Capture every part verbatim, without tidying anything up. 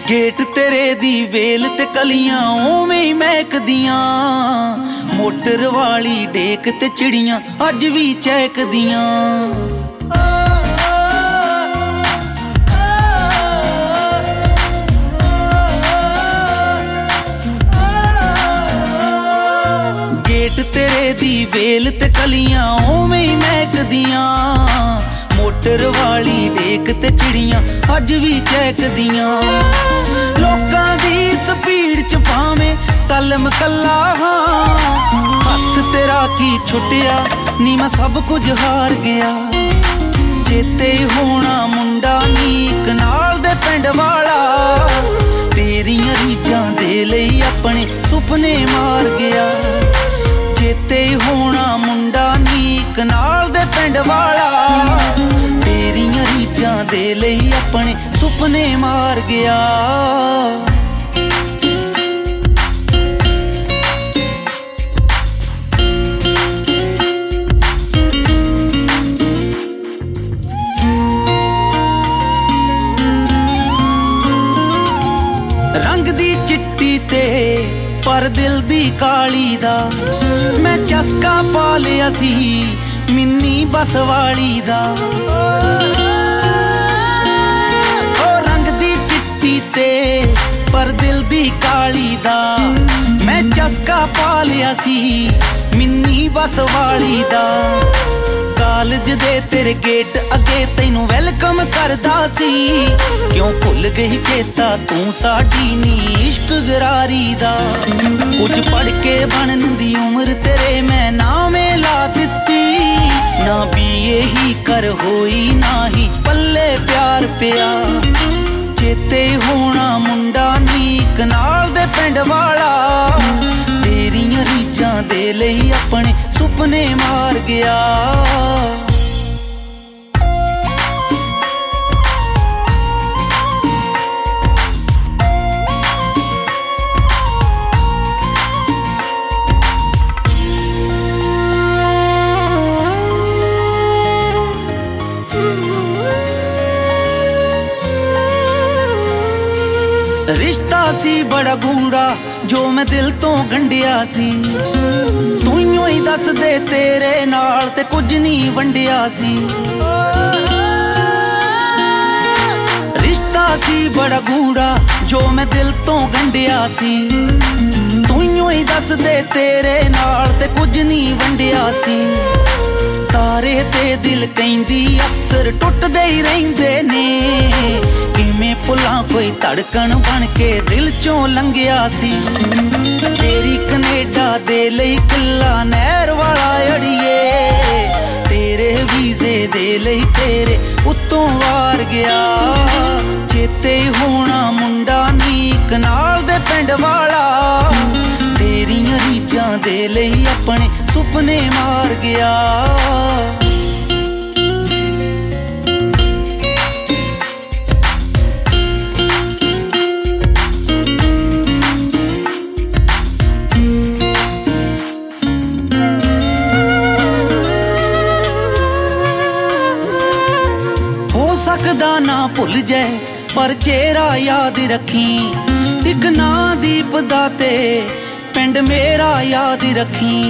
gate तेरे दी well ते कलियां उवें ही महकदियां मोटर वाली डेक ते चिड़ियां अज भी चहकदियां गेट तेरे दी वेल ते कलियां उवें ही महकदियां मोटर वाली डेक ते चिड़ियां अज भी चहकदियां लोकां दी स्पीड च भावें कलम कला हाँ हथ तेरा की छुटिया नी मैं सब कुछ हार गया चेते होना मुंडा नीक नाल दे पिंड वाला तेरियां रीझां दे लई अपने सुपने मार गया चेते होना मुंडा नीक नाल दे पिंड वाला तेरियां रीझां दे लई अपने सुपने मार गया रंग दी चिट्टी ते पर दिल दी काली दा मैं चस्का पा लिया सी मिन्नी बस वाली दा ओ रंग दी चिट्टी ते पर दिल दी काली दा मैं चस्का पा लिया सी मिन्नी बस वाली दा कालज दे तेरे गेट अगे तैनू वेलकम करदा सी क्यों भुल गई चेता तू साडी नी इश्क गरारी दा कुछ पढ़ के बनन दी उम्र तेरे मैं नावें ला दित्ती ना बीए ही कर होई ना ही पल्ले प्यार पिया चेते होना मुंडा नीक नाल दे पिंड वाला तेरियां रीझां दे लई अपने सुपने मार गया रिश्ता सी बड़ा गूढ़ा जो मैं दिल तो गंढिया सी तू ही दस दे तेरे नाल ते कुछ नहीं वंडिया सी रिश्ता सी बड़ा गूढ़ा जो मैं दिल तो गंढिया सी तू ही दस दे तेरे नाल ते कुछ नहीं वंडिया सी तारे ते दिल कहंदी अक्सर टुटदे ही रहिंदे ने किवें भुलां कोई धड़कन बन के दिल चों लंघिया सी तेरी कनेडा दे लई किला नहर वाला अड़िए तेरे वीजे दे लई तेरे उत्तों वार गया चेते होना मुंडा नीक नाल दे पिंड वाला तेरियां रीझां दे लई अपने सुपने मार गया सकदा ना भुल जाए पर चेहरा याद रखी एक ना दीप दाते पिंड मेरा याद रखी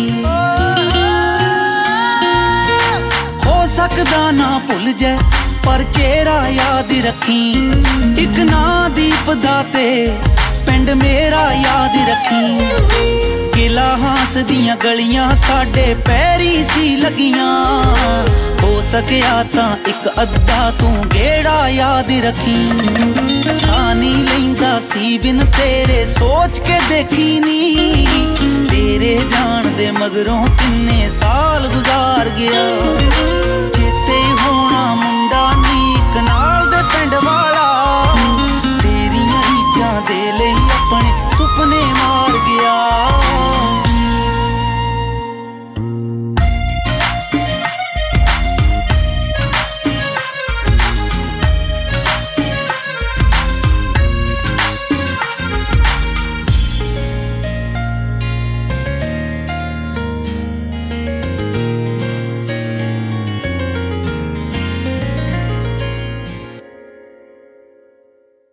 हो सकदा ना भुल जाए पर चेहरा याद रखी एक ना दीप दाते पिंड मेरा याद रखी किला हास दियां गलियां साडे पैरी सी लगियां हो सकिया तां इक अद्धा तू गेड़ा याद रखी सानी लैंदा सी बिन तेरे सोच के देखी नी तेरे जान दे मगरों किन्ने